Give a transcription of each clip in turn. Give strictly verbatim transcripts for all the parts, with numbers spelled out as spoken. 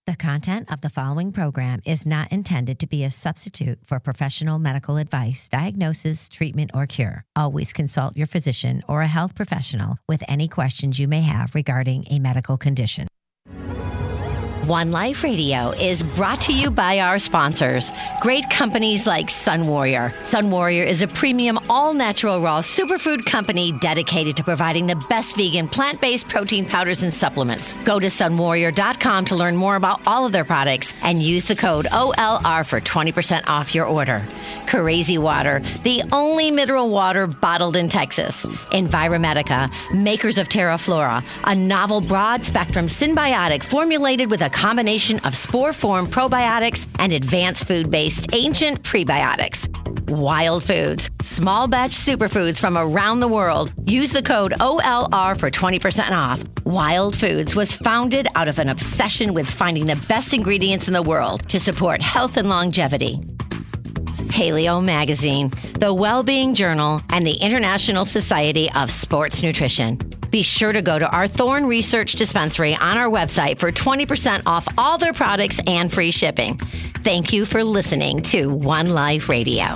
The content of the following program is not intended to be a substitute for professional medical advice, diagnosis, treatment, or cure. Always consult your physician or a health professional with any questions you may have regarding a medical condition. One Life Radio is brought to you by our sponsors, great companies like Sun Warrior. Sun Warrior is a premium all-natural raw superfood company dedicated to providing the best vegan plant-based protein powders and supplements. Go to sun warrior dot com to learn more about all of their products and use the code O L R for twenty percent off your order. Crazy Water, the only mineral water bottled in Texas. Enviromedica, makers of TerraFlora, a novel broad-spectrum symbiotic formulated with a combination of spore-form probiotics and advanced food-based ancient prebiotics. Wild Foods, small batch superfoods from around the world. Use the code O L R for twenty percent off. Wild Foods was founded out of an obsession with finding the best ingredients in the world to support health and longevity. Paleo Magazine, the Wellbeing Journal, and the International Society of Sports Nutrition. Be sure to go to our Thorne Research Dispensary on our website for twenty percent off all their products and free shipping. Thank you for listening to One Life Radio.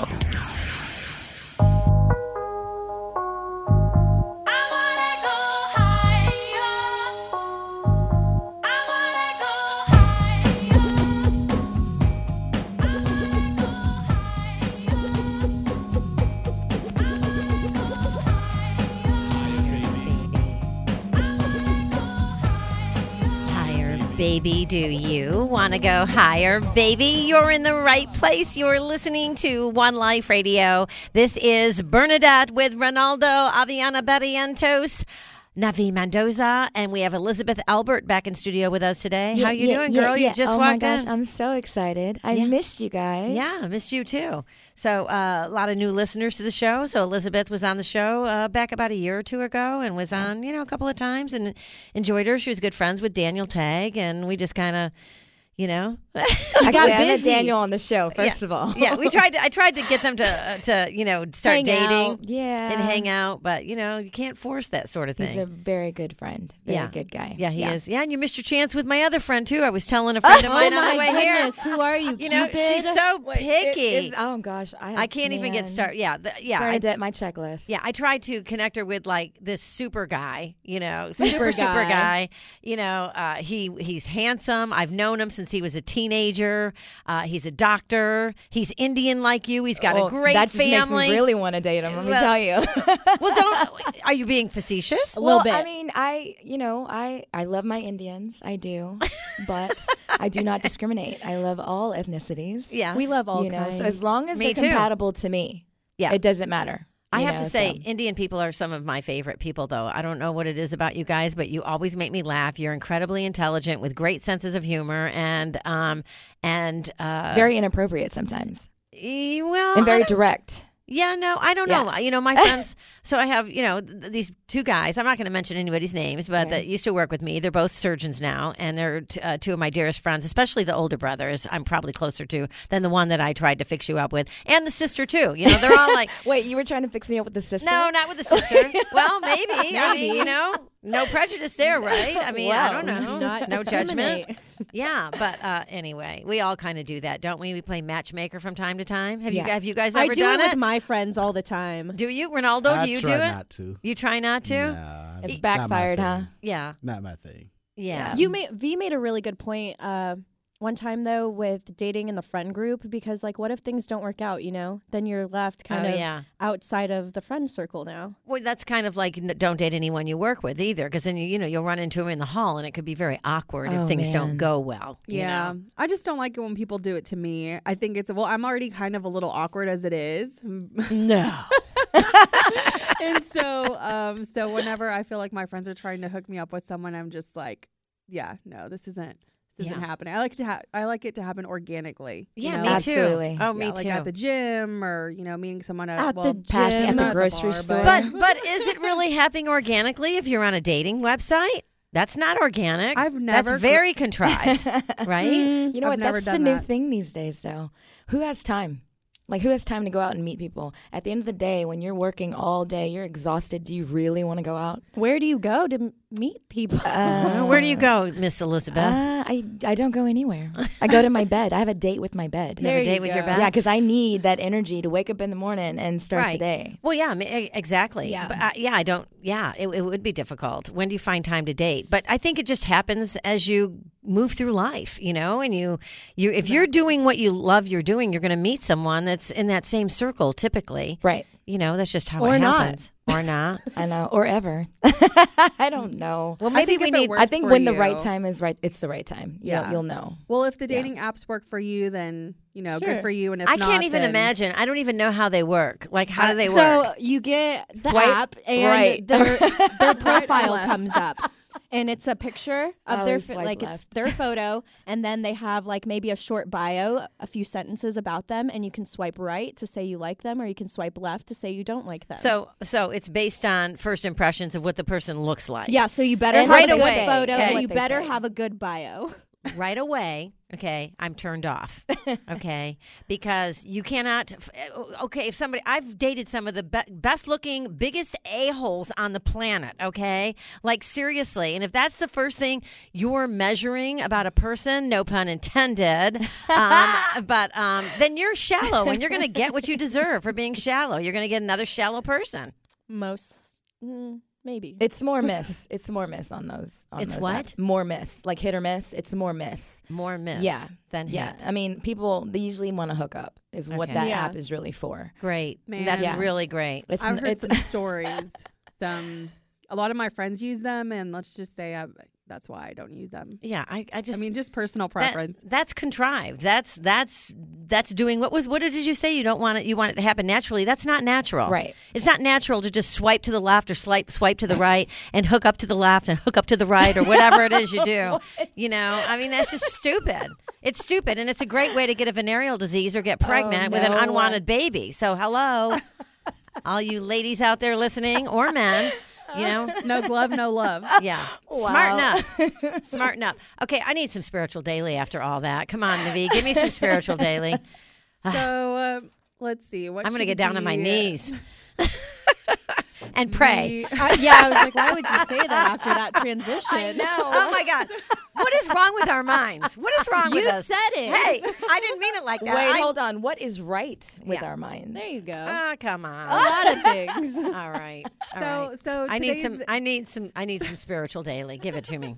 Baby, do you want to go higher? Baby, you're in the right place. You're listening to One Life Radio. This is Bernadette with Ronaldo Aviana Barrientos, Navi Mendoza, and we have Elizabeth Albert back in studio with us today. Yeah, How you yeah, doing, yeah, girl? yeah. You just oh walked my gosh, in. I'm so excited. I Yeah. missed you guys. Yeah, I missed you too. So uh, a lot of new listeners to the show. So Elizabeth was on the show uh, back about a year or two ago and was on, you know, a couple of times and enjoyed her. She was good friends with Daniel Tagg, and we just kind of, you know, I got busy. Daniel on the show, first yeah. of all. yeah, we tried. To, I tried to get them to, uh, to you know, start hang dating, out. yeah, and hang out. But you know, you can't force that sort of thing. He's a very good friend. Very yeah. good guy. Yeah, he yeah. is. Yeah, and you missed your chance with my other friend too. I was telling a friend of mine oh on the way my here. goodness, who are you? You know, Cupid? she's so Wait, picky. it- it's- oh gosh, I, I can't even get man. started. Yeah, the, yeah. I, Bernadette, my checklist. Yeah, I tried to connect her with like this super guy, you know, Super super super guy. guy. You know, uh, he he's handsome. I've known him since he was a teenager. Uh, he's a doctor. He's Indian like you. He's got Oh, a great that just family. makes me really want to date him. Let me Well- tell you. Well, don't. Are you being facetious? A little well, bit. I mean, I you know, I I love my Indians. I do, but I do not discriminate. I love all ethnicities. Yes. we love all you know, kinds. so as long as Me they're too. compatible to me, Yeah. it doesn't matter. I you have know, to say, so. Indian people are some of my favorite people, though. I don't know what it is about you guys, but you always make me laugh. You're incredibly intelligent with great senses of humor, and um, and uh, very inappropriate sometimes, e- well, and I very don't- direct. Yeah, no, I don't Yeah. know. You know, my friends, so I have, you know, th- these two guys. I'm not going to mention anybody's names, but Okay. that used to work with me. They're both surgeons now, and they're t- uh, two of my dearest friends, especially the older brothers. I'm probably closer to than the one that I tried to fix you up with, and the sister, too. You know, they're all like, Wait, you were trying to fix me up with the sister? no, not with the sister. Well, maybe. I mean, you know, no prejudice there, right? I mean, I Wow. don't know. Do not no discriminate. judgment. Yeah, but uh, anyway, we all kind of do that, don't we? We play matchmaker from time to time. Have you Yeah. have you guys I ever do done it it? with my friends all the time. Do you, Ronaldo? I do you try do it? not to. You try not to? Nah, It's not my backfired, huh? thing. Yeah, Not my thing. yeah. You made V made a really good point uh, one time though with dating in the friend group, because like, what if things don't work out? You know, then you're left kind oh of yeah. outside of the friend circle now. Well, that's kind of like n- don't date anyone you work with either, because then you you know you'll run into them in the hall, and it could be very awkward Oh, if things don't man. go well. you Yeah. know? I just don't like it when people do it to me. I think it's, well, I'm already kind of a little awkward as it is. No. And so, um, so whenever I feel like my friends are trying to hook me up with someone, I'm just like, yeah, no, this isn't, this isn't Yeah. happening. I like to ha- I like it to happen organically. you Yeah, know? me Absolutely. too. Oh, Yeah, me like too. at the gym or, you know, meeting someone at, At well, the Passing gym, at the not grocery bar, store. But but is it really happening organically if you're on a dating website? That's not organic. I've never That's very contrived, right? You know I've what? never That's the done new that. thing these days, though. Who has time? Like, who has time to go out and meet people? At the end of the day, when you're working all day, you're exhausted. Do you really want to go out? Where do you go to m- meet people? Uh, Where do you go, Miss Elizabeth? Uh, I, I don't go anywhere. I go to my bed. I have a date with my bed. You have There a date you with go. your bed? Yeah, because I need that energy to wake up in the morning and start Right. the day. Well, yeah, I mean, e- exactly. Yeah. But, uh, yeah, I don't, yeah, it, it would be difficult. When do you find time to date? But I think it just happens as you move through life, you know, and you, you if you're doing what you love you're doing, you're going to meet someone that's in that same circle typically. Right. You know, that's just how Or it not. happens. Or not. I know. Or ever. I don't know. Well, I maybe think we if it need. works I think for when the you- right time is right, it's the right time. Yeah. Yeah. You'll, you'll know. Well, if the Yeah. dating apps work for you, then you know, Sure. good for you. And if I not, can't even then- imagine. I don't even know how they work. Like, how do they work? So you get the Swipe app and right. their their or profile left. comes up. And it's a picture of their Always ph- swipe like it's left. their photo, and then they have like maybe a short bio, a few sentences about them, and you can swipe right to say you like them, or you can swipe left to say you don't like them. So, so it's based on first impressions of what the person looks like. yeah, so you better And have right a good away, photo, okay. and What you they better say. have a good bio. Right away, okay, I'm turned off. Okay, because you cannot. f- Okay, if somebody, I've dated some of the be- best looking, biggest a holes on the planet. Okay, like seriously, and if that's the first thing you're measuring about a person, no pun intended, um, but um, then you're shallow, and you're going to get what you deserve for being shallow. You're going to get another shallow person. Most, mm, maybe. It's more miss. It's more miss on those. On It's those what? apps. More miss. Like hit or miss. It's more miss. More miss, Yeah. than Yeah. hit. I mean, people, they usually want to hook up, is what Okay. that Yeah. app is really for. Great, Man. that's Yeah. really great. It's, I've n- heard it's some stories. Some a lot of my friends use them, and let's just say I, that's why I don't use them. Yeah, I, I just. I mean, just personal That- preference. that's contrived. That's that's that's doing what was what did you say? You don't want it. You want it to happen naturally. That's not natural. Right. It's not natural to just swipe to the left or swipe swipe to the right and hook up to the left and hook up to the right or whatever it is you do. You know, I mean that's just stupid. It's stupid, and it's a great way to get a venereal disease or get pregnant with an no. unwanted baby. So hello, all you ladies out there listening or men. You know, No glove, no love. yeah. Wow. Smarten up. Smarten up. Okay, I need some spiritual daily after all that. Come on, Navi. Give me some spiritual daily. So um, let's see. What I'm going to should get down on my be, uh, knees and pray. the- I, yeah, I was like, why would you say that after that transition? Oh, my God. What is wrong with our minds? What is wrong with You us? said it. Hey, I didn't mean it like that. Wait, I- hold on. What is right with Yeah. our minds? There you go. Ah, come a on. lot of things. All right. All So- right. so I need some today's- I need some I need some spiritual daily. Give it to me.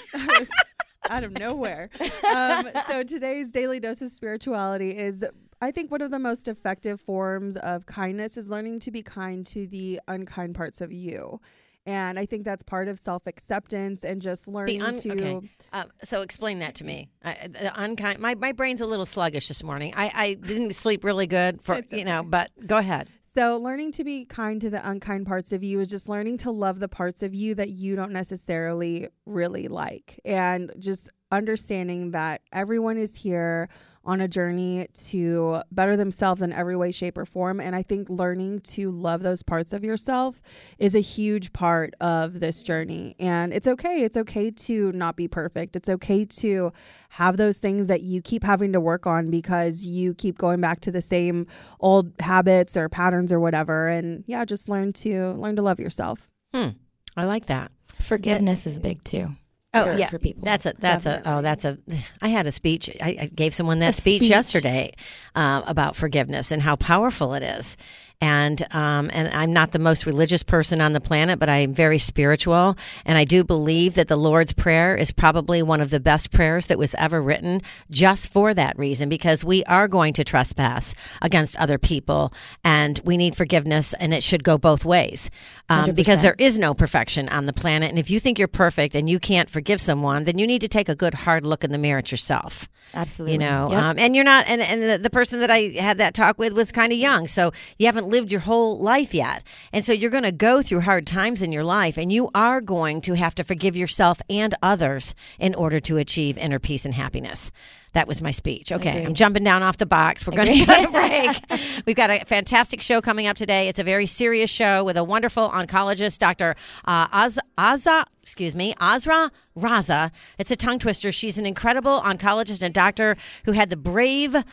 out of nowhere. Um, so today's daily dose of spirituality is, I think, one of the most effective forms of kindness is learning to be kind to the unkind parts of you. And I think that's part of self-acceptance and just learning un- to. okay. Uh, so explain that to me. I, the unkind. My, my brain's a little sluggish this morning. I, I didn't sleep really good for It's you know. But go ahead. So learning to be kind to the unkind parts of you is just learning to love the parts of you that you don't necessarily really like, and just understanding that everyone is here on a journey to better themselves in every way, shape, or form. And I think learning to love those parts of yourself is a huge part of this journey. And it's okay. It's okay to not be perfect. It's okay to have those things that you keep having to work on because you keep going back to the same old habits or patterns or whatever. And yeah, just learn to learn to love yourself. Hmm. I like that. Forgiveness is big too. Oh for, yeah, for people. that's a that's a oh that's a. I had a speech. I, I gave someone that A speech, speech. yesterday uh, about forgiveness and how powerful it is. And um, and I'm not the most religious person on the planet, but I'm very spiritual, and I do believe that the Lord's Prayer is probably one of the best prayers that was ever written, just for that reason, because we are going to trespass against other people, and we need forgiveness, and it should go both ways, um, because one hundred percent. there is no perfection on the planet, and if you think you're perfect and you can't forgive someone, then you need to take a good hard look in the mirror at yourself. Absolutely. You know, Yep. um, and you're not, and, and the, the person that I had that talk with was kind of young, so you haven't lived your whole life yet. And so you're going to go through hard times in your life, and you are going to have to forgive yourself and others in order to achieve inner peace and happiness. That was my speech. Okay, Agreed. I'm jumping down off the box. We're going to go to break. We've got a fantastic show coming up today. It's a very serious show with a wonderful oncologist, Doctor Uh, Az- Azza, excuse me, Azra Raza. It's a tongue twister. She's an incredible oncologist and doctor who had the brave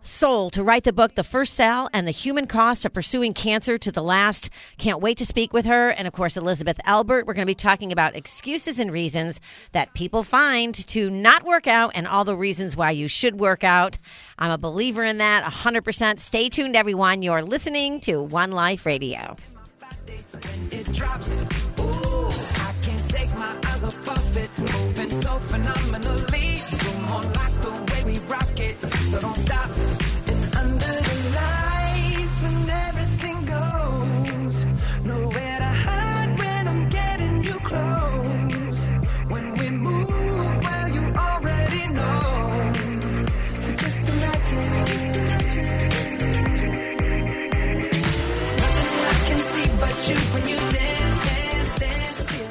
soul to write the book, The First Cell and the Human Cost of Pursuing Cancer to the Last. Can't wait to speak with her. And, of course, Elizabeth Albert. We're going to be talking about excuses and reasons that people find to not work out and all the reasons why you should work out. I'm a believer in that, one hundred percent. Stay tuned, everyone. You're listening to One Life Radio. It drops. Ooh, I can't take my eyes off of it. Moving so phenomenally. You're more like the way we rock it. So don't stop. And under the lights, when everything goes, nowhere to hide when I'm getting you close. When we move, well, you already know. So just imagine. Nothing I can see but you when you dance, dance, dance still.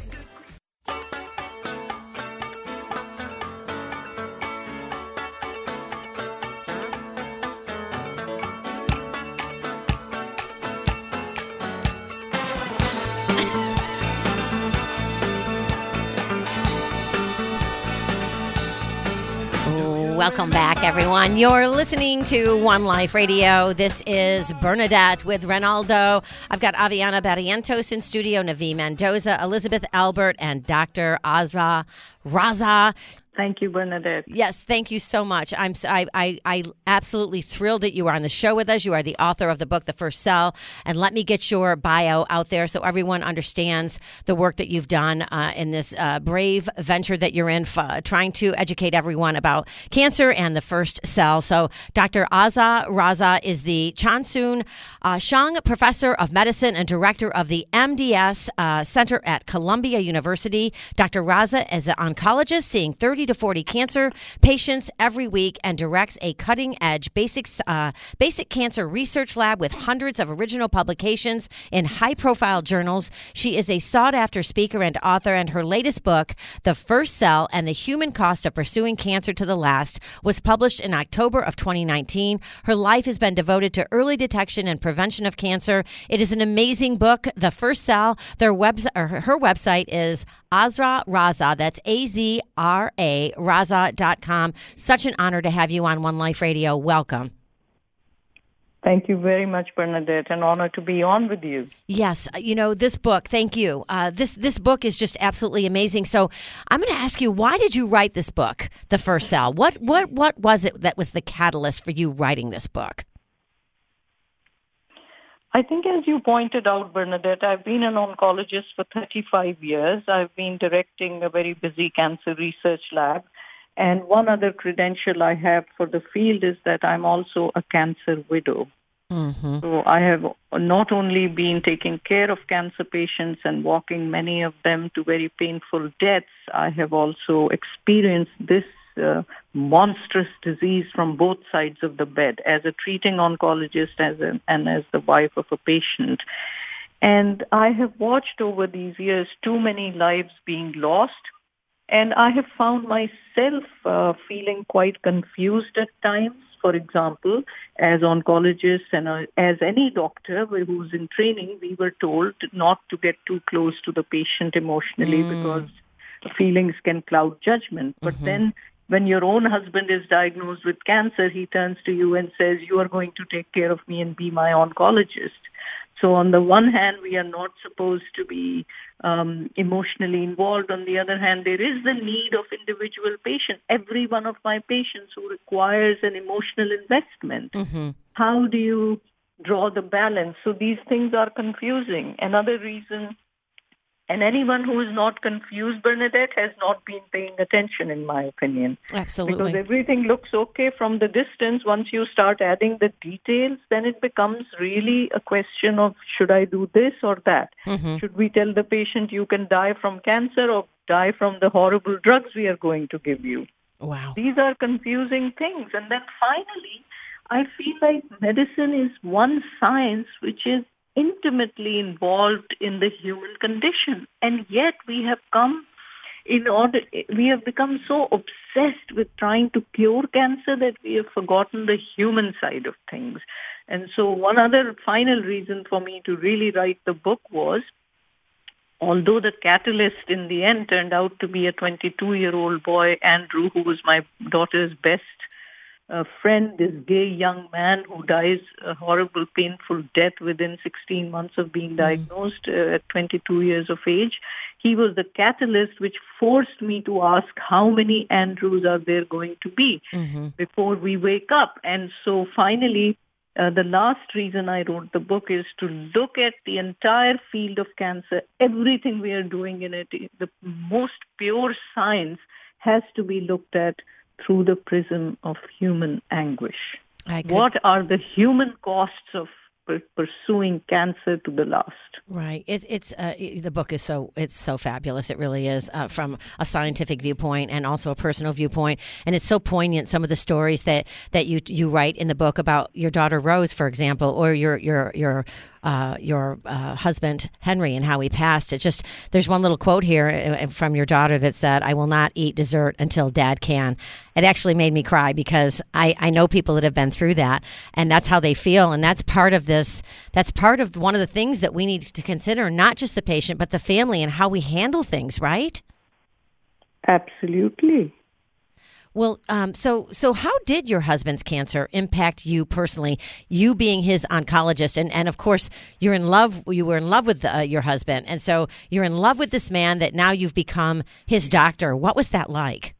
Welcome back, everyone. You're listening to One Life Radio. This is Bernadette with Ronaldo. I've got Aviana Barrientos in studio, Navi Mendoza, Elizabeth Albert, and Doctor Azra Raza. Thank you, Bernadette. Yes, thank you so much. I'm I, I I absolutely thrilled that you are on the show with us. You are the author of the book, The First Cell. And let me get your bio out there so everyone understands the work that you've done uh, in this uh, brave venture that you're in, f- trying to educate everyone about cancer and the first cell. So Doctor Azra Raza is the Chansoon uh, Shang Professor of Medicine and Director of the M D S uh, Center at Columbia University. Doctor Raza is an oncologist seeing thirty to forty cancer patients every week and directs a cutting-edge basic, uh, basic cancer research lab with hundreds of original publications in high-profile journals. She is a sought-after speaker and author, and her latest book, The First Cell and the Human Cost of Pursuing Cancer to the Last, was published in October of twenty nineteen. Her life has been devoted to early detection and prevention of cancer. It is an amazing book, The First Cell. Their web, or her website is Azra Raza. That's A Z R A, Raza dot com. Such an honor to have you on One Life Radio. Welcome. Thank you very much, Bernadette. An honor to be on with you. Yes, you know, this book, thank you. Uh, this this book is just absolutely amazing. So I'm going to ask you, why did you write this book, The First Cell? What, what, what was it that was the catalyst for you writing this book? I think, as you pointed out, Bernadette, I've been an oncologist for thirty-five years. I've been directing a very busy cancer research lab. And one other credential I have for the field is that I'm also a cancer widow. Mm-hmm. So I have not only been taking care of cancer patients and walking many of them to very painful deaths, I have also experienced this uh, monstrous disease from both sides of the bed as a treating oncologist as a, and as the wife of a patient. And I have watched over these years too many lives being lost. And I have found myself uh, feeling quite confused at times. For example, as oncologists and uh, as any doctor who's in training, we were told not to get too close to the patient emotionally mm. because feelings can cloud judgment. But mm-hmm. then when your own husband is diagnosed with cancer, he turns to you and says, you are going to take care of me and be my oncologist. So on the one hand, we are not supposed to be um, emotionally involved. On the other hand, there is the need of individual patient. Every one of my patients who requires an emotional investment. Mm-hmm. How do you draw the balance? So these things are confusing. Another reason, and anyone who is not confused, Bernadette, has not been paying attention, in my opinion. Absolutely. Because everything looks okay from the distance. Once you start adding the details, then it becomes really a question of, should I do this or that? Mm-hmm. Should we tell the patient you can die from cancer or die from the horrible drugs we are going to give you? Wow. These are confusing things. And then finally, I feel like medicine is one science which is intimately involved in the human condition, and yet we have come in order we have become so obsessed with trying to cure cancer that we have forgotten the human side of things. And so one other final reason for me to really write the book was, although the catalyst in the end turned out to be a twenty-two-year-old boy, Andrew, who was my daughter's best uh, friend, this gay young man who dies a horrible, painful death within sixteen months of being diagnosed uh, at twenty-two years of age. He was the catalyst which forced me to ask how many Andrews are there going to be Mm-hmm. before we wake up. And so finally, uh, the last reason I wrote the book is to look at the entire field of cancer, everything we are doing in it. The most pure science has to be looked at through the prism of human anguish. I could, What are the human costs of per- pursuing cancer to the last? Right. It's it's uh, i- the book is so it's so fabulous. It really is uh, from a scientific viewpoint and also a personal viewpoint, and it's so poignant. Some of the stories that, that you you write in the book about your daughter Rose, for example, or your your your uh, your uh, husband Henry and how he passed. It's just there's one little quote here uh, from your daughter that said, "I will not eat dessert until Dad can." It actually made me cry because I I know people that have been through that, and that's how they feel, and that's part of this. That's part of one of the things that we need to consider, not just the patient, but the family and how we handle things, right? Absolutely. Well, um, so so how did your husband's cancer impact you personally? You being his oncologist, and, and of course you're in love. You were in love with uh, your husband, and so you're in love with this man that now you've become his doctor. What was that like?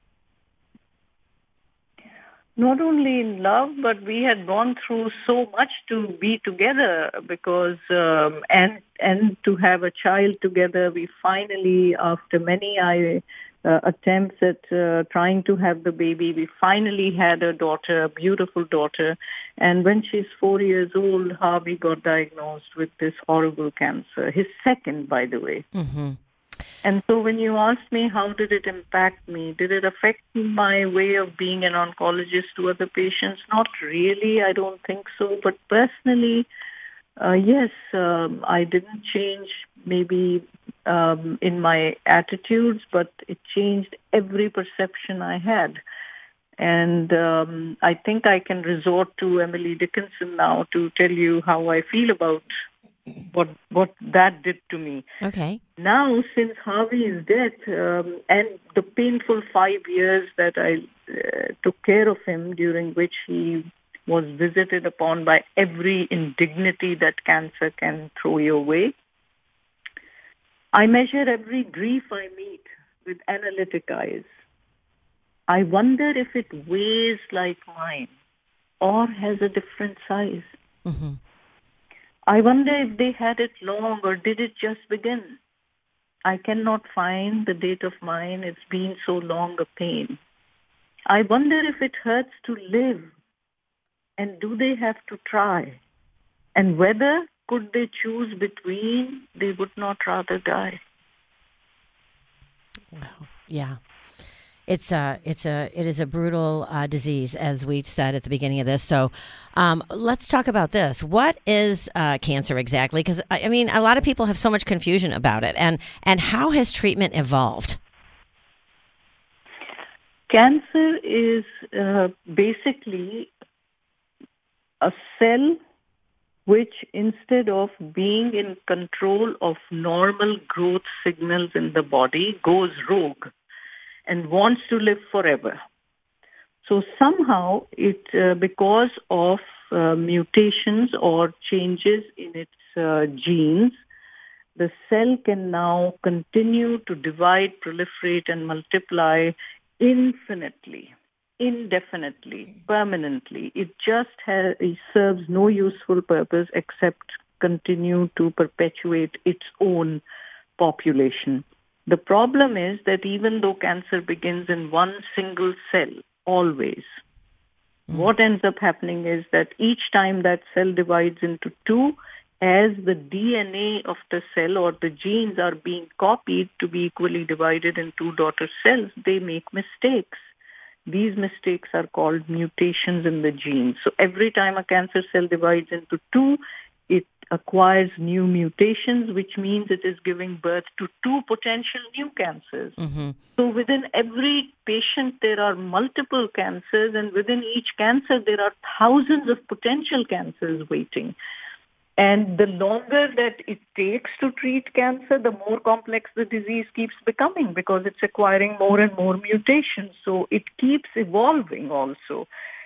Not only in love, but we had gone through so much to be together because um, and and to have a child together. We finally, after many I, uh, attempts at uh, trying to have the baby, we finally had a daughter, a beautiful daughter. And when she's four years old, Harvey got diagnosed with this horrible cancer. His second, by the way. Mm-hmm. And so when you asked me how did it impact me, did it affect my way of being an oncologist to other patients? Not really, I don't think so. But personally, uh, yes, um, I didn't change maybe um, in my attitudes, but it changed every perception I had. And um, I think I can resort to Emily Dickinson now to tell you how I feel about what what that did to me. Okay. Now, since Harvey's death um, and the painful five years that I uh, took care of him, during which he was visited upon by every indignity that cancer can throw your way, I measure every grief I meet with analytic eyes. I wonder if it weighs like mine or has a different size. Mm-hmm. I wonder if they had it long or did it just begin? I cannot find the date of mine. It's been so long a pain. I wonder if it hurts to live. And do they have to try? And whether could they choose between, they would not rather die. Wow. Yeah. It's a, it's a, it is a brutal uh, disease, as we said at the beginning of this. So, um, let's talk about this. What is uh, cancer exactly? Because I I mean, a lot of people have so much confusion about it, and and how has treatment evolved? Cancer is uh, basically a cell which, instead of being in control of normal growth signals in the body, goes rogue and wants to live forever. So somehow it, uh, because of uh, mutations or changes in its uh, genes, the cell can now continue to divide, proliferate, and multiply infinitely, indefinitely, permanently. It just has, it serves no useful purpose except continue to perpetuate its own population. The problem is that even though cancer begins in one single cell, always, mm. what ends up happening is that each time that cell divides into two, as the D N A of the cell or the genes are being copied to be equally divided in two daughter cells, they make mistakes. These mistakes are called mutations in the genes. So every time a cancer cell divides into two, it acquires new mutations, which means it is giving birth to two potential new cancers. Mm-hmm. So within every patient, there are multiple cancers, and within each cancer, there are thousands of potential cancers waiting. And the longer that it takes to treat cancer, the more complex the disease keeps becoming because it's acquiring more and more mutations. So it keeps evolving also.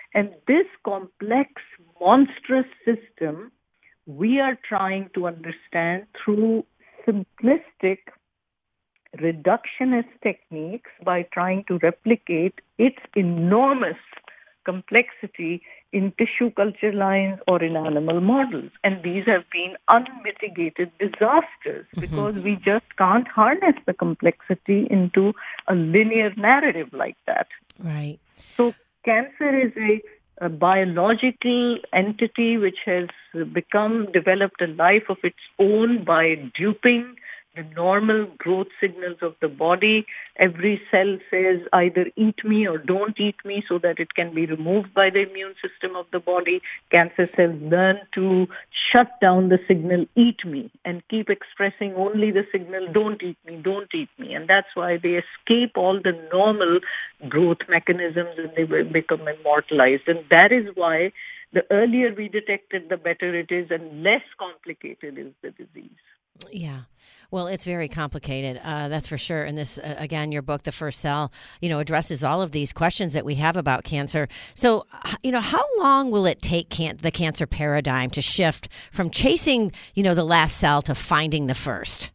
And this complex, monstrous system, we are trying to understand through simplistic reductionist techniques by trying to replicate its enormous complexity in tissue culture lines or in animal models. And these have been unmitigated disasters mm-hmm. because we just can't harness the complexity into a linear narrative like that. Right. So cancer is a, a biological entity which has become, developed a life of its own by duping the normal growth signals of the body. Every cell says either eat me or don't eat me so that it can be removed by the immune system of the body. Cancer cells learn to shut down the signal eat me and keep expressing only the signal don't eat me, don't eat me. And that's why they escape all the normal growth mechanisms and they will become immortalized. And that is why the earlier we detect it, the better it is and less complicated is the disease. Yeah. Well, it's very complicated. Uh, that's for sure. And this, uh, again, your book, The First Cell, you know, addresses all of these questions that we have about cancer. So, you know, how long will it take can- the cancer paradigm to shift from chasing, you know, the last cell to finding the first?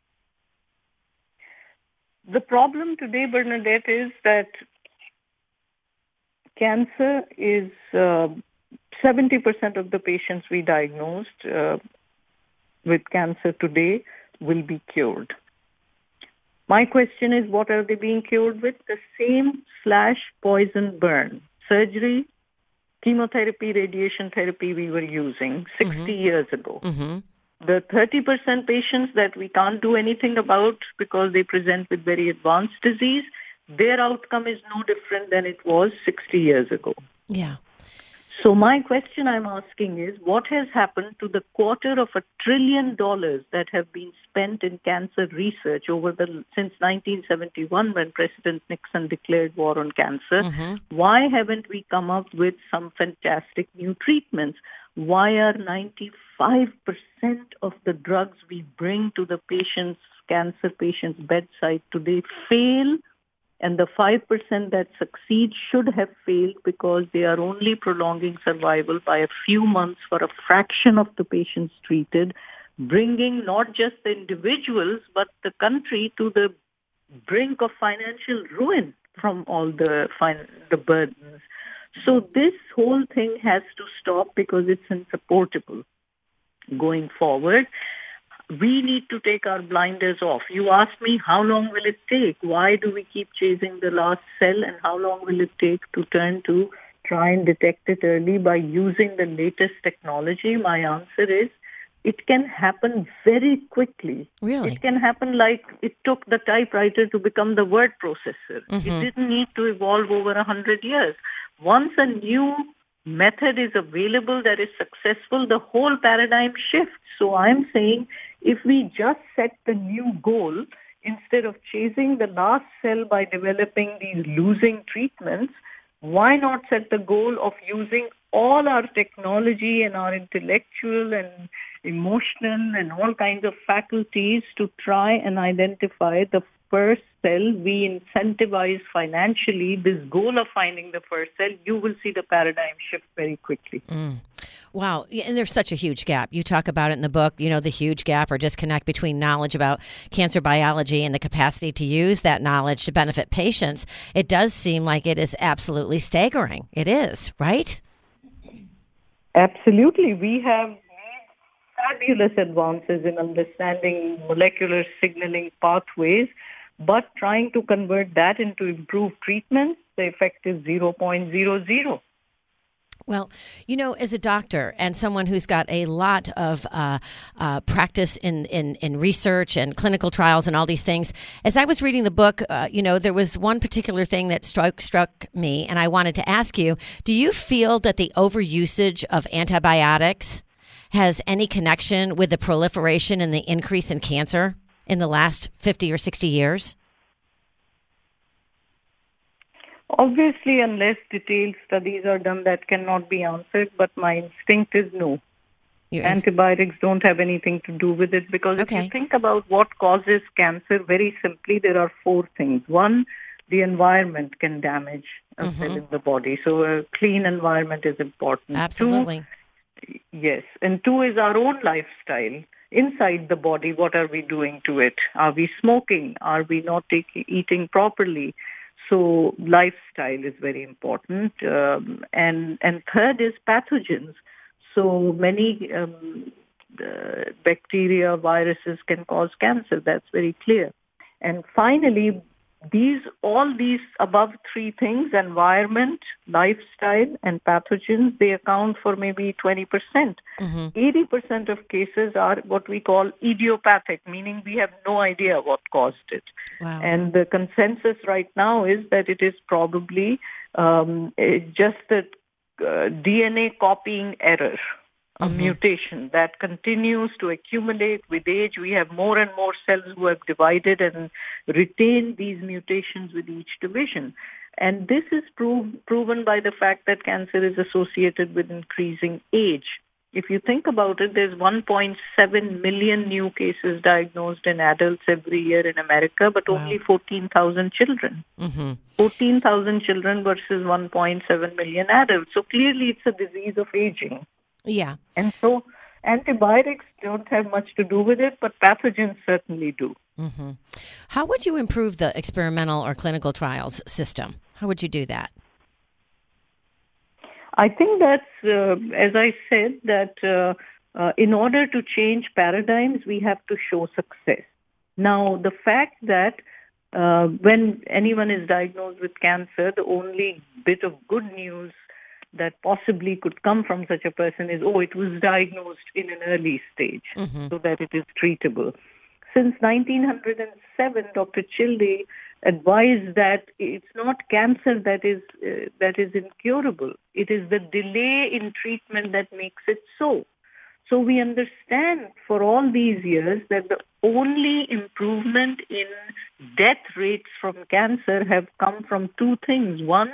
The problem today, Bernadette, is that cancer is uh, seventy percent of the patients we diagnosed uh, with cancer today will be cured. My question is, what are they being cured with? The same slash poison burn, surgery, chemotherapy, radiation therapy we were using sixty mm-hmm. years ago. Mm-hmm. The thirty percent patients that we can't do anything about because they present with very advanced disease, their outcome is no different than it was sixty years ago. Yeah. So my question I'm asking is, what has happened to the quarter of a trillion dollars that have been spent in cancer research over the since nineteen seventy-one when President Nixon declared war on cancer? Mm-hmm. Why haven't we come up with some fantastic new treatments? Why are ninety-five percent of the drugs we bring to the patient's, cancer patient's bedside today fail? And the five percent that succeed should have failed because they are only prolonging survival by a few months for a fraction of the patients treated, bringing not just the individuals, but the country to the brink of financial ruin from all the fin- the burdens. So this whole thing has to stop because it's insupportable going forward. We need to take our blinders off. You asked me, how long will it take? Why do we keep chasing the last cell? And how long will it take to turn to try and detect it early by using the latest technology? My answer is, it can happen very quickly. Really? It can happen like it took the typewriter to become the word processor. Mm-hmm. It didn't need to evolve over a hundred years. Once a new method is available that is successful, the whole paradigm shifts. So I'm saying if we just set the new goal, instead of chasing the last cell by developing these losing treatments, why not set the goal of using all our technology and our intellectual and emotional and all kinds of faculties to try and identify the first cell? We incentivize financially this goal of finding the first cell. You will see the paradigm shift very quickly. Mm. Wow. And there's such a huge gap. You talk about it in the book, you know, the huge gap or disconnect between knowledge about cancer biology and the capacity to use that knowledge to benefit patients. It does seem like it is absolutely staggering. It is, right? Absolutely. We have made fabulous advances in understanding molecular signaling pathways, but trying to convert that into improved treatments, the effect is zero point zero zero. Well, you know, as a doctor and someone who's got a lot of uh, uh, practice in, in, in research and clinical trials and all these things, as I was reading the book, uh, you know, there was one particular thing that struck struck me, and I wanted to ask you, do you feel that the overusage of antibiotics has any connection with the proliferation and the increase in cancer in the last fifty or sixty years? Obviously, unless detailed studies are done, that cannot be answered, but my instinct is no. Your Antibiotics don't have anything to do with it because Okay. if you think about what causes cancer, very simply, there are four things. One, the environment can damage a cell in the body. So a clean environment is important. Absolutely. Two, yes. And two is our own lifestyle. Inside the body, what are we doing to it? Are we smoking? Are we not take, eating properly? So lifestyle is very important. Um, and, and third is pathogens. So many um, uh, bacteria, viruses can cause cancer. That's very clear. And finally, these all these above three things, environment, lifestyle, and pathogens, they account for maybe twenty percent. Mm-hmm. eighty percent of cases are what we call idiopathic, meaning we have no idea what caused it. Wow. And the consensus right now is that it is probably um, it just a uh, D N A copying error. A Mm-hmm. mutation that continues to accumulate with age. We have more and more cells who have divided and retain these mutations with each division. And this is prove, proven by the fact that cancer is associated with increasing age. If you think about it, there's one point seven million new cases diagnosed in adults every year in America, but Wow. only fourteen thousand children. Mm-hmm. fourteen thousand children versus one point seven million adults. So clearly it's a disease of aging. Yeah. And so antibiotics don't have much to do with it, but pathogens certainly do. Mm-hmm. How would you improve the experimental or clinical trials system? How would you do that? I think that's, uh, as I said, that uh, uh, in order to change paradigms, we have to show success. Now, the fact that uh, when anyone is diagnosed with cancer, the only bit of good news that possibly could come from such a person is, oh, it was diagnosed in an early stage, Mm-hmm. so that it is treatable. Since nineteen oh seven, Doctor Childe advised that it's not cancer that is uh, that is incurable. It is the delay in treatment that makes it so. So we understand for all these years that the only improvement in death rates from cancer have come from two things. One,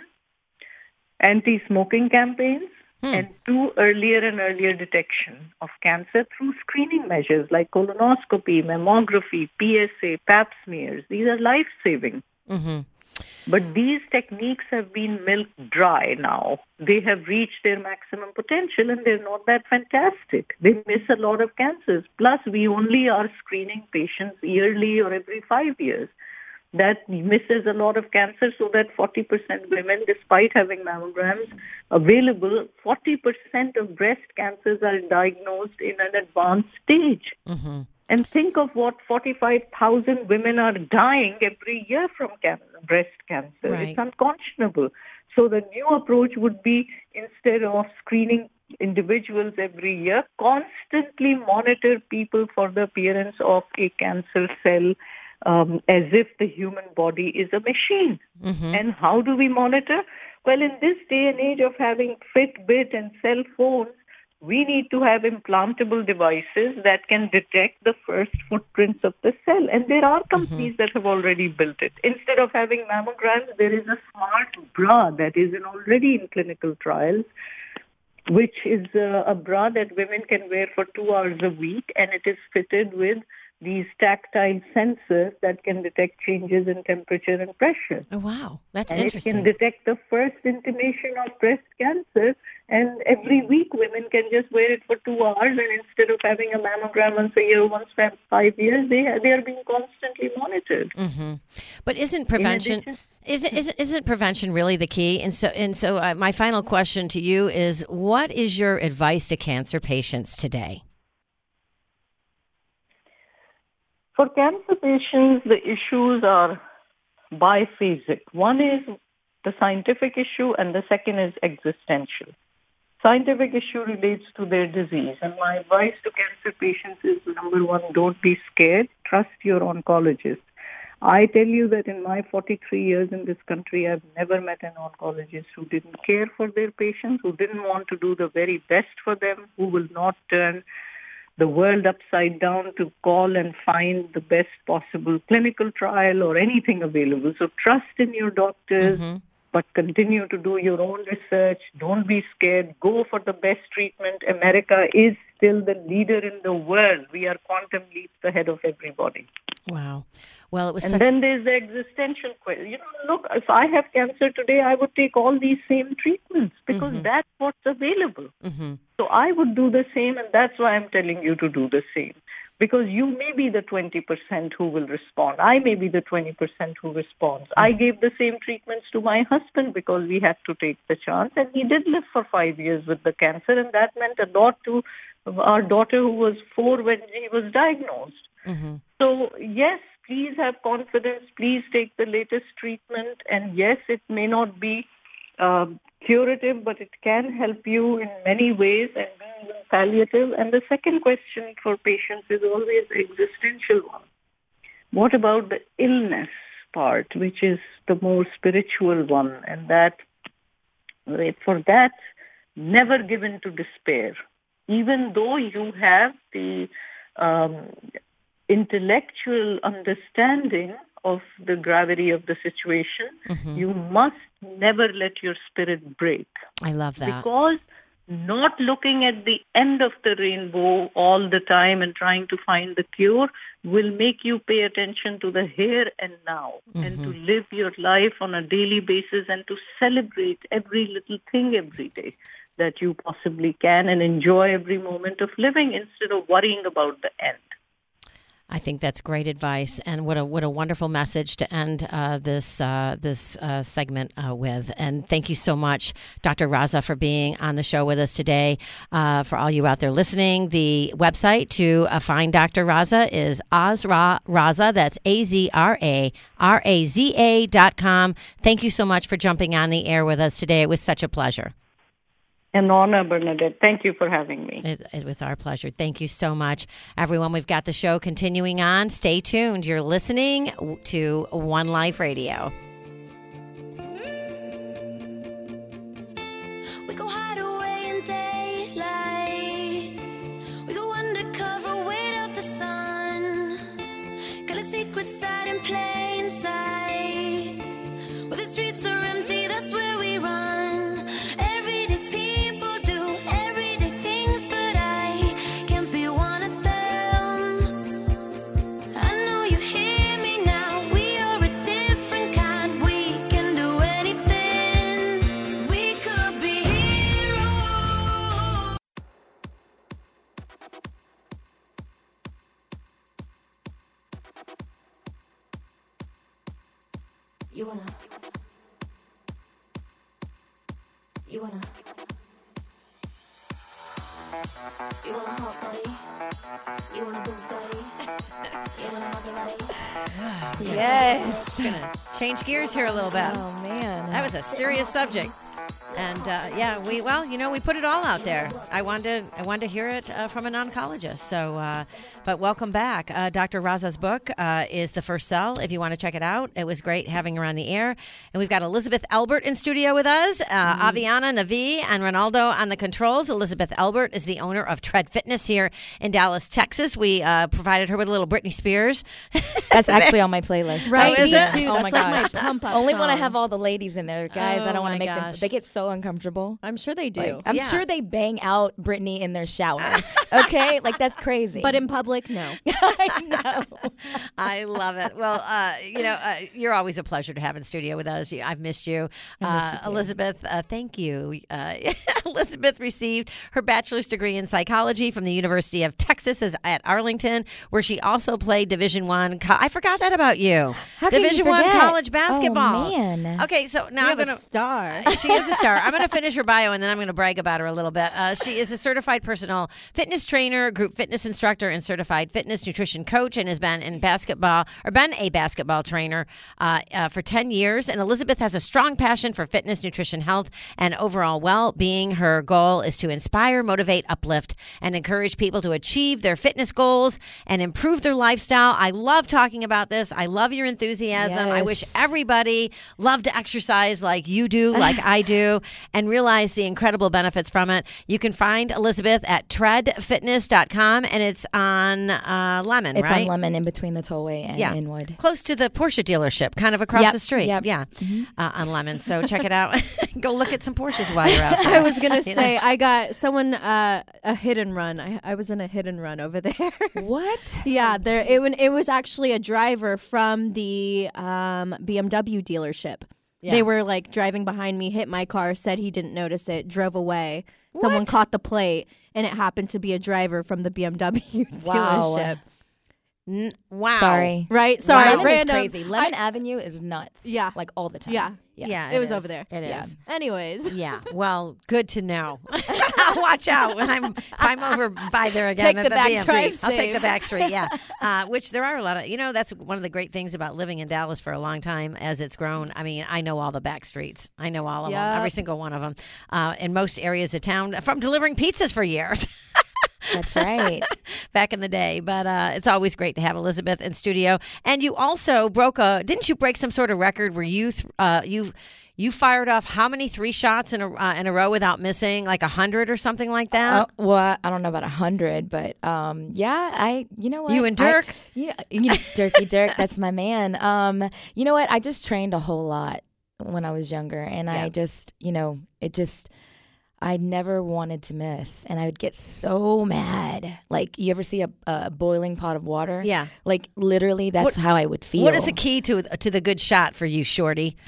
anti-smoking campaigns, hmm. and two, earlier and earlier detection of cancer through screening measures like colonoscopy, mammography, P S A, pap smears. These are life-saving. Mm-hmm. But these techniques have been milked dry now. They have reached their maximum potential and they're not that fantastic. They miss a lot of cancers. Plus, we only are screening patients yearly or every five years. That misses a lot of cancer, so that forty percent women, despite having mammograms available, forty percent of breast cancers are diagnosed in an advanced stage. Mm-hmm. And think of what forty-five thousand women are dying every year from can- breast cancer. Right. It's unconscionable. So the new approach would be, instead of screening individuals every year, constantly monitor people for the appearance of a cancer cell, Um, as if the human body is a machine. Mm-hmm. And how do we monitor? Well, in this day and age of having Fitbit and cell phones, we need to have implantable devices that can detect the first footprints of the cell. And there are companies mm-hmm. that have already built it. Instead of having mammograms, there is a smart bra that is in already in clinical trials, which is uh, a bra that women can wear for two hours a week, and it is fitted with these tactile sensors that can detect changes in temperature and pressure. Oh, wow. That's and interesting. It can detect the first intimation of breast cancer, and every week women can just wear it for two hours, and instead of having a mammogram once a year, once every five years, they they are being constantly monitored. Mm-hmm. But isn't prevention... Addition, Isn't, isn't isn't prevention really the key? And so and so, uh, my final question to you is: what is your advice to cancer patients today? For cancer patients, the issues are biphasic. One is the scientific issue, and the second is existential. Scientific issue relates to their disease, and my advice to cancer patients is: number one, don't be scared. Trust your oncologist. I tell you that in my forty-three years in this country, I've never met an oncologist who didn't care for their patients, who didn't want to do the very best for them, who will not turn the world upside down to call and find the best possible clinical trial or anything available. So trust in your doctors, mm-hmm. but continue to do your own research. Don't be scared. Go for the best treatment. America is still the leader in the world. We are quantum leaps ahead of everybody. Wow. Well, it was And such then there's the existential question. You know, look, if I have cancer today, I would take all these same treatments because Mhm. that's what's available. hmm So I would do the same, and that's why I'm telling you to do the same. Because you may be the twenty percent who will respond. I may be the twenty percent who responds. I gave the same treatments to my husband because we had to take the chance, and he did live for five years with the cancer, and that meant a lot to our daughter who was four when she was diagnosed. hmm So, yes, please have confidence. Please take the latest treatment. And yes, it may not be um, curative, but it can help you in many ways and be even palliative. And the second question for patients is always the existential one. What about the illness part, which is the more spiritual one? And that, for that, never give in to despair. Even though you have the um, intellectual understanding of the gravity of the situation, hmm you must never let your spirit break. I love that. Because not looking at the end of the rainbow all the time and trying to find the cure will make you pay attention to the here and now and to live your life on a daily basis and to celebrate every little thing every day that you possibly can and enjoy every moment of living instead of worrying about the end. I think that's great advice, and what a what a wonderful message to end uh, this uh, this uh, segment uh, with. And thank you so much, Doctor Raza, for being on the show with us today. Uh, for all you out there listening, the website to uh, find Doctor Raza is Azra Raza. That's A Z R A R A Z A dot com. Thank you so much for jumping on the air with us today. It was such a pleasure. An honor, Bernadette. Thank you for having me. It, it was our pleasure. Thank you so much. Everyone, we've got the show continuing on. Stay tuned. You're listening to One Life Radio. We go hide away in daylight. We go undercover, wait out the sun. Got a secret side in plain sight. Where the streets are empty, that's where we run. You wanna, you wanna, you wanna hot body, you wanna Bugatti, you wanna Maserati. Yes. Gonna change gears here a little bit. Oh, man. That was a serious subject. And uh, yeah, we well, you know, we put it all out there. I wanted, I wanted to hear it uh, from an oncologist. So, uh, but welcome back. Uh, Doctor Raza's book uh, is The First Cell. If you want to check it out, it was great having her on the air. And we've got Elizabeth Elbert in studio with us, uh, mm-hmm. Aviana Navi and Ronaldo on the controls. Elizabeth Elbert is the owner of Tread Fitness here in Dallas, Texas. We uh, provided her with a little Britney Spears. That's actually on my playlist. Right, Oh, is me it? too. Oh That's my like gosh. my pump up Only song. when I have all the ladies in there, guys. Oh I don't want my to make gosh. them. They get so uncomfortable. I'm sure they do. Like, I'm Yeah. sure they bang out Britney in their shower. Okay, like that's crazy. But in public, no. I know. I love it. Well, uh, you know, uh, you're always a pleasure to have in studio with us. You- I've missed you. I miss Uh, you too. Elizabeth, uh, thank you. Uh, Elizabeth received her bachelor's degree in psychology from the University of Texas as- at Arlington, where she also played Division One. Co- I forgot that about you. How can you Division One forget? college basketball. Oh, man. Okay, so now You I'm have going a star. she is a star. I'm going to finish her bio and then I'm going to brag about her a little bit. Uh, she is a certified personal fitness trainer, group fitness instructor, and certified fitness nutrition coach, and has been in basketball or been a basketball trainer uh, uh, for ten years. And Elizabeth has a strong passion for fitness, nutrition, health, and overall well-being. Her goal is to inspire, motivate, uplift, and encourage people to achieve their fitness goals and improve their lifestyle. I love talking about this. I love your enthusiasm. I wish Yes. everybody loved to exercise like you do, like I do. and realize the incredible benefits from it. You can find Elizabeth at tread fitness dot com, and it's on uh, Lemon, It's right? on Lemon in between the Tollway and Yeah. Inwood. Close to the Porsche dealership, kind of across Yep, the street. yep. Yeah, uh, on Lemon. So check it out. Go look at some Porsches while you're out there. I was gonna You know? say I got someone uh, a hit and run. I, I was in a hit and run over there. What? Yeah, there it, wa- it was actually a driver from the um, B M W dealership. Yeah. They were like driving behind me, hit my car, said he didn't notice it, drove away. Someone caught the plate, and it happened to be a driver from the B M W Wow. dealership. N- wow. Sorry. Right? Sorry, Lemon random. is crazy. Lemon I- Avenue is nuts. Yeah. Like all the time. Yeah. Yeah, It was is. over there. It is. Yeah. Anyways, Yeah. Well, good to know. Watch out when I'm if I'm over by there again. Take at the back B M. street. I'll take the Safe. back street. Yeah. Uh, which there are a lot of. You know, that's one of the great things about living in Dallas for a long time as it's grown. I mean, I know all the back streets. I know all of them. Yep. Every single one of them. Uh, in most areas of town, from delivering pizzas for years. That's right. Back in the day, but uh, it's always great to have Elizabeth in studio. And you also broke a, didn't you break some sort of record where you, th- uh, you, you fired off how many three shots in a uh, in a row without missing, like a hundred or something like that? Uh, well, I don't know about a hundred, but um, yeah, I, you know what? You and I- Dirk? yeah, you know, Dirky Dirk, that's my man. Um, you know what? I just trained a whole lot when I was younger, and Yeah. I just, you know, it just. I never wanted to miss, and I would get so mad. Like, you ever see a, a boiling pot of water? Yeah. Like, literally, that's What- how I would feel. What is the key to to the good shot for you, Shorty?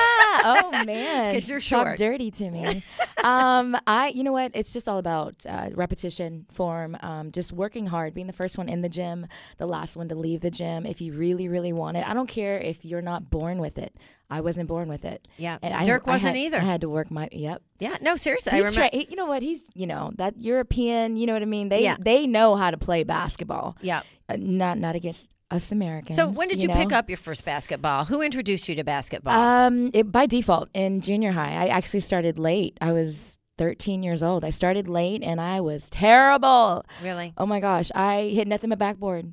Ah, oh man, 'Cause you're Talk short. dirty to me. um, I, you know what? It's just all about uh, repetition, form, um, just working hard, being the first one in the gym, the last one to leave the gym. If you really, really want it, I don't care if you're not born with it. I wasn't born with it. Yeah. And I- Dirk I wasn't had- either. I had to work my. Yep. Yeah, no, seriously, I He remember. tra- he- you know what? He's, you know, that European. You know what I mean? They Yeah. they know how to play basketball. Yeah. Uh, not not against us Americans. So when did you, know? pick up your first basketball? Who introduced you to basketball? Um, it, by default in junior high. I actually started late. I was thirteen years old. I started late, and I was terrible. really? Oh my gosh, I hit nothing but backboard.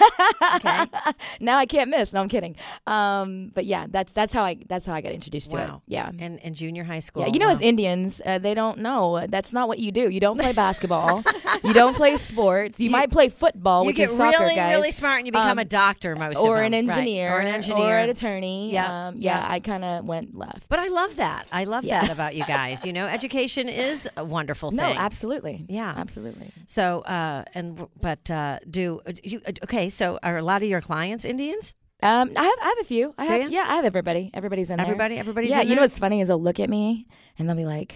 Okay. Now I can't miss. No, I'm kidding. Um, but yeah, that's that's how I that's how I got introduced to it. Wow. Yeah. In in junior high school. Yeah, you know, wow. as Indians, uh, they don't know. That's not what you do. You don't play basketball. You don't play sports. You, You- might play football, you which get is soccer, really, guys. really smart and you become Um, a doctor most of or them. an Right. engineer, Or an engineer. or an attorney. Yeah, um, yeah. yeah. I kind of went left. But I love that. I love Yeah. that about you guys. You know, education is a wonderful no, thing. absolutely. Yeah. absolutely. So, uh, and but uh, do you? Okay, so are a lot of your clients Indians? Um, I have I have a few. I Do have ya? yeah, I have everybody. Everybody's in there. Everybody, everybody's Yeah, in you know there? what's funny is they'll look at me and they'll be like,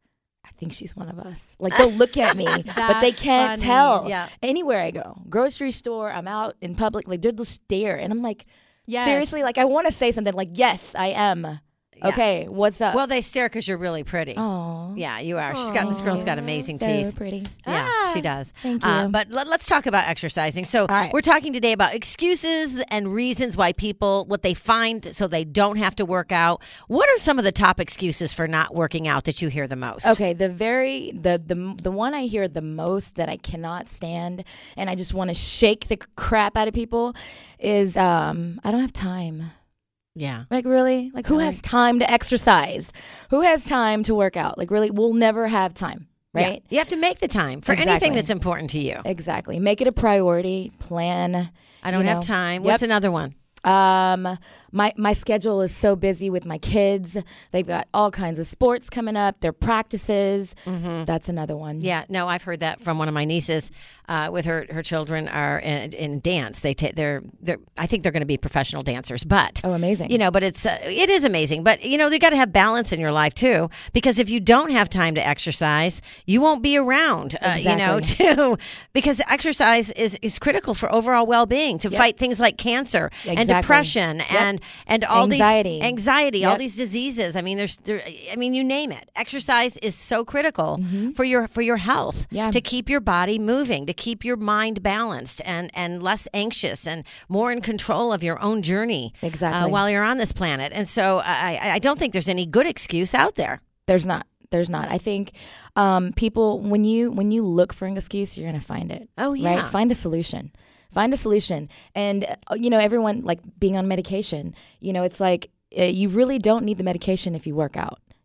I think she's one of us. Like they'll look at me, but they That's can't funny. tell. Yeah. Anywhere I go, grocery store, I'm out in public, like they'll just stare, and I'm like, yes. seriously, like I want to say something, like, yes, I am. Okay, what's up? Well, they stare because you're really pretty. oh, Yeah, you are. She's got this girl's got amazing so teeth. pretty. Yeah, Ah, she does. Thank Uh, you. but let, let's talk about exercising. So right. we're talking today about excuses and reasons why people, what they find so they don't have to work out. What are some of the top excuses for not working out that you hear the most? Okay, the very the the the one I hear the most that I cannot stand, and I just want to shake the crap out of people, is um I don't have time. Yeah. Like, really? Like, who has time to exercise? Who has time to work out? Like, really, we'll never have time, right? Yeah. You have to make the time for Exactly. anything that's important to you. Exactly. Make it a priority. Plan. I don't you have know. time. Yep. What's another one? Um, my my schedule is so busy with my kids. They've got all kinds of sports coming up. Their practices. That's another one. Yeah, no, I've heard that from one of my nieces. Uh, with her, her children are in, in dance. They ta- they're they're. I think they're going to be professional dancers. But Oh, amazing. you know, but it's uh, it is amazing. But you know, you got to have balance in your life too, because if you don't have time to exercise, you won't be around. Uh, You know, Exactly. to because exercise is is critical for overall well being to fight things like cancer and Exactly. depression Yep. and and all Anxiety. these anxiety, all Yep. these diseases. I mean, there's there. I mean, you name it. Exercise is so critical for your for your health. Mm-hmm. Yeah. To keep your body moving, to keep your mind balanced and and less anxious and more in control of your own journey. Exactly. Uh, while you're on this planet, and so I I I don't think there's any good excuse out there. There's not. There's not. I think um, people when you when you look for an excuse, you're gonna find it. Oh, yeah. Right. Find the solution. Find a solution. And uh, you know, everyone like being on medication. You know, it's like uh, you really don't need the medication if you work out.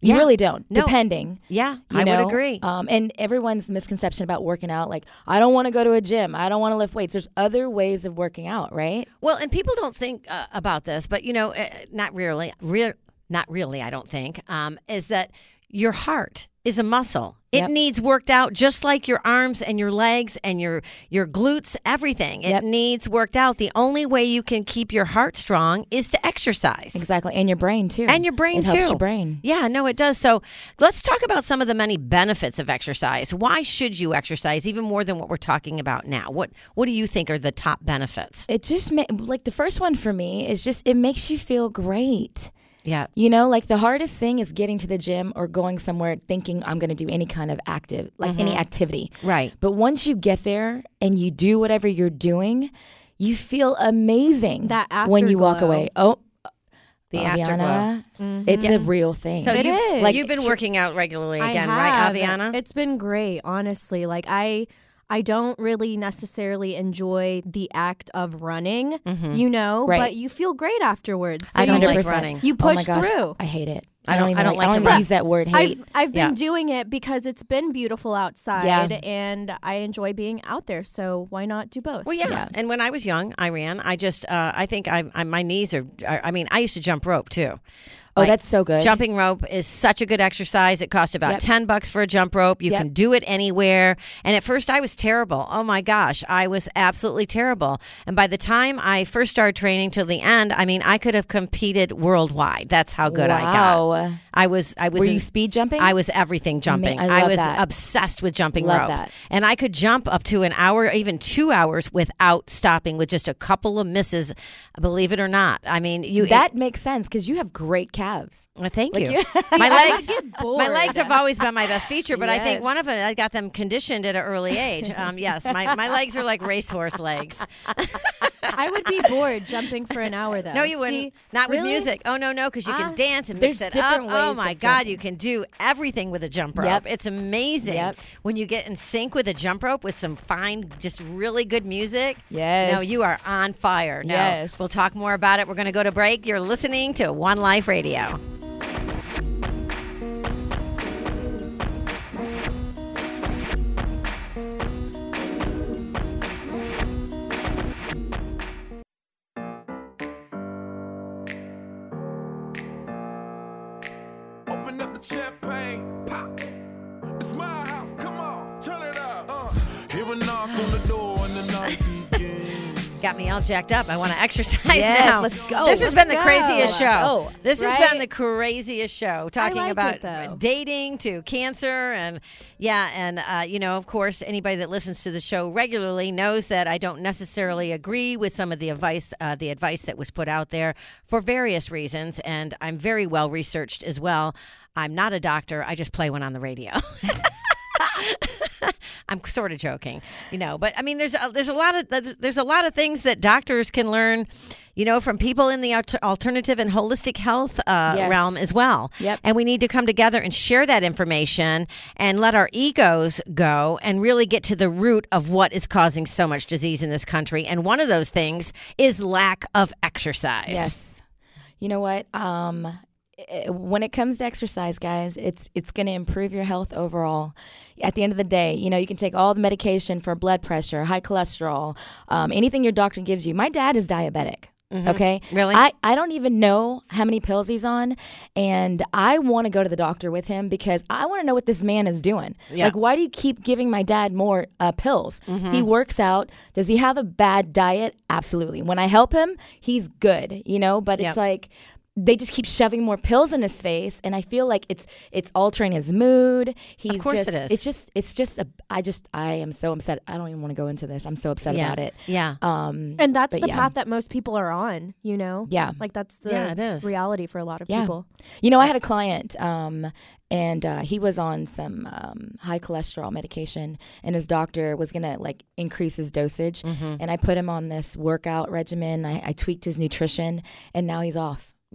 You Yeah. really don't. No. Depending. Yeah, You I know? would agree. Um, and everyone's misconception about working out, like, I don't want to go to a gym. I don't want to lift weights. There's other ways of working out, right? Well, and people don't think uh, about this, but you know, uh, not really, real, not really. I don't think um, is that your heart is a muscle. It Yep. needs worked out just like your arms and your legs and your your glutes, everything. It Yep. needs worked out. The only way you can keep your heart strong is to exercise. Exactly. And your brain, too. And your brain, it too. helps your brain. Yeah, no, it does. So let's talk about some of the many benefits of exercise. Why should you exercise, even more than what we're talking about now? What What do you think are the top benefits? It just, ma- like, the first one for me is just, it makes you feel great. Yeah. You know, like the hardest thing is getting to the gym or going somewhere thinking I'm going to do any kind of active, like any activity. Right. But once you get there and you do whatever you're doing, you feel amazing That when you walk afterglow. away. Oh, The Aviana, afterglow. it's a real thing. So It you, is. like you've been working out regularly again, I right, have. Aviana? It's been great, honestly. Like I I don't really necessarily enjoy the act of running, you know, Right. but you feel great afterwards. So I you don't just- like running. You Oh my push gosh, through. I hate it. I don't- even I don't like to even run. use that word hate. I've I've been Yeah. doing it because it's been beautiful outside Yeah. and I enjoy being out there. So why not do both? Well, yeah. Yeah. And when I was young, I ran. I just, uh, I think I, I, my knees are, I I mean, I used to jump rope too. Oh, Like, that's so good. Jumping rope is such a good exercise. It costs about Yep. ten bucks for a jump rope. You Yep. can do it anywhere. And at first I was terrible. Oh my gosh. I was absolutely terrible. And by the time I first started training till the end, I mean, I could have competed worldwide. That's how good I got. Wow. I was, I was, Were in- you speed jumping? I was everything jumping. I love was that. obsessed with jumping Love rope. that. And I could jump up to an hour, even two hours without stopping with just a couple of misses, believe it or not. I mean, you that makes sense because you have great calves. Well, thank Like you. you- my I legs, would get my bored. legs have always been my best feature, but I think Yes. one of it, I got them conditioned at an early age. Um, yes, my, my legs are like racehorse legs. I would be bored jumping for an hour though. No, you wouldn't. See, Not with really? music. Oh no, no, because you can Ah, dance and mix there's it up. different Oh ways my of God, jumping. you can do everything with a jump rope. Yep. It's amazing Yep. when you get in sync with a jump rope with some fine, just really good music. Yes. No, you are on fire. No, Yes. we'll talk more about it. We're going to go to break. You're listening to One Life Radio. Open up the champagne, pop. It's my house, come on, turn it up. Uh, hear a knock on the door and the night begins. Got me all jacked up. I want to exercise Yes, now. let's go. This has Let's been the go. craziest Let's show. go. This has Right? been the craziest show. Talking like about it, though. dating to cancer and yeah, and uh, you know, of course, anybody that listens to the show regularly knows that I don't necessarily agree with some of the advice, uh, the advice that was put out there for various reasons, and I'm very well researched as well. I'm not a doctor. I just play one on the radio. I'm sort of joking, you know, but I mean, there's a, there's a lot of there's a lot of things that doctors can learn, you know, from people in the alter- alternative and holistic health uh, Yes. realm as well. Yep. And we need to come together and share that information and let our egos go and really get to the root of what is causing so much disease in this country. And one of those things is lack of exercise. Yes. You know what? Um, eh, when it comes to exercise, guys, it's it's going to improve your health overall. At the end of the day, you know, you can take all the medication for blood pressure, high cholesterol, um, anything your doctor gives you. My dad is diabetic. Okay. Really? I, I don't even know how many pills he's on. And I want to go to the doctor with him because I want to know what this man is doing. Yeah. Like, why do you keep giving my dad more uh, pills? He works out. Does he have a bad diet? Absolutely. When I help him, he's good, you know, but Yep. it's like, they just keep shoving more pills in his face, and I feel like it's it's altering his mood. He's course just, it is. It's just it's just a. I just I am so upset. I don't even want to go into this. I'm so upset Yeah. about it. Yeah. Um. And that's But the yeah. path that most people are on, you know? Yeah. Like that's the Yeah, it is. reality for a lot of Yeah. people. You know, I had a client, um, and uh, he was on some um, high cholesterol medication, and his doctor was gonna like increase his dosage, Mm-hmm. and I put him on this workout regimen. I, I tweaked his nutrition, and now he's off.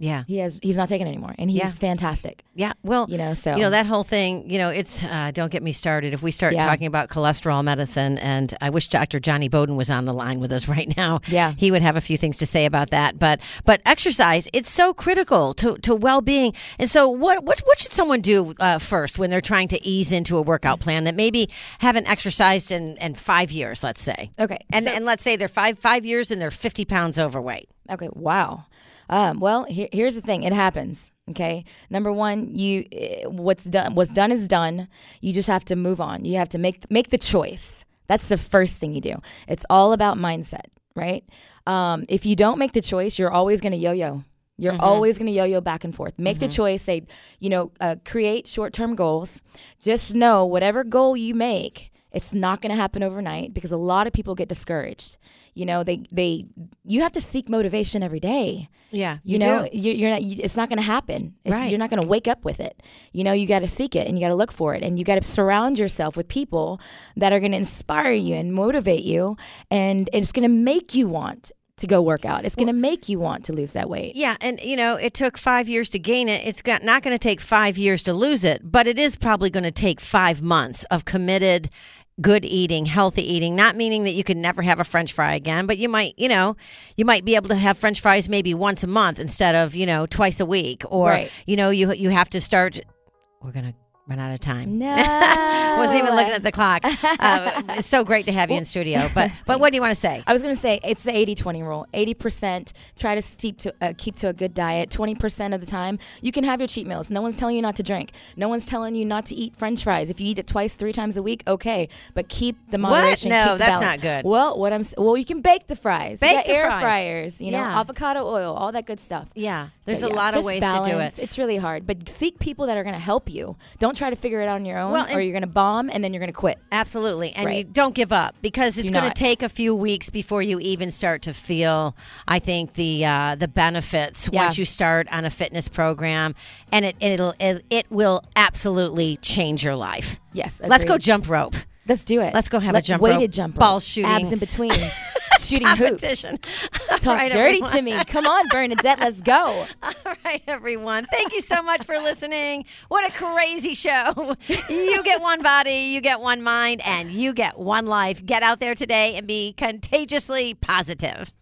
Yeah. He has. He's not taking it anymore, and he's Yeah. fantastic. Yeah. Well, You know, so you know, that whole thing, you know, it's, uh, don't get me started. If we start Yeah. talking about cholesterol medicine, and I wish Doctor Johnny Bowden was on the line with us right now. Yeah. He would have a few things to say about that. But, but exercise, it's so critical to, to well-being. And so what, what, what should someone do uh, first when they're trying to ease into a workout plan that maybe haven't exercised in, in five years, let's say? Okay. And, so- and let's say they're five, five years and they're fifty pounds overweight. Okay. Wow. Um, well, here, here's the thing. It happens. Okay. Number one, you eh, what's done what's done is done. You just have to move on. You have to make make the choice. That's the first thing you do. It's all about mindset, right? Um, if you don't make the choice, you're always going to yo-yo. You're Mm-hmm. always going to yo-yo back and forth. Make the choice. Say, you know, uh, create short-term goals. Just know whatever goal you make, it's not going to happen overnight because a lot of people get discouraged. You know, they they you have to seek motivation every day. Yeah. You, know, you, you're not. You, it's not going to happen. It's, Right. You're not going to wake up with it. You know, you got to seek it and you got to look for it, and you got to surround yourself with people that are going to inspire you and motivate you, and it's going to make you want to go work out. It's going to make you want to lose that weight. Yeah, and you know, it took five years to gain it. It's got not going to take five years to lose it, but it is probably going to take five months of committed, good eating, healthy eating. Not meaning that you can never have a French fry again, but you might, you know, you might be able to have French fries maybe once a month instead of, you know, twice a week. Or Right. you know, you you have to start. We're gonna run out of time. No, I wasn't even looking at the clock. Uh, it's so great to have you in studio. But but what do you want to say? I was going to say it's the eighty twenty rule. eighty percent try to keep to uh, keep to a good diet. twenty percent of the time you can have your cheat meals. No one's telling you not to drink. No one's telling you not to eat French fries. If you eat it twice, three times a week, okay. But keep the moderation. No, keep the that's balance. not good. Well, what I'm s- well, you can bake the fries. You Bake got the air fries. fryers. You know, Yeah. avocado oil, all that good stuff. Yeah, there's So, a yeah, lot of just ways balance. to do it. It's really hard, but seek people that are going to help you. Don't try to figure it out on your own, Well, and- or you're going to bomb and then you're going to quit. Absolutely. And Right. you don't give up because it's Do going to not. take a few weeks before you even start to feel, I think, the uh, the benefits Yeah. once you start on a fitness program. And it, it'll, it, it will absolutely change your life. Yes, Let's go agreed. jump rope. Let's do it. Let's go have a Let- jump weighted rope, jump rope. ball shooting. Abs in between. Shooting hoops. Competition. Talk right, dirty everyone. to me. Come on, Bernadette. Let's go. All right, everyone. Thank you so much for listening. What a crazy show. You get one body, you get one mind, and you get one life. Get out there today and be contagiously positive.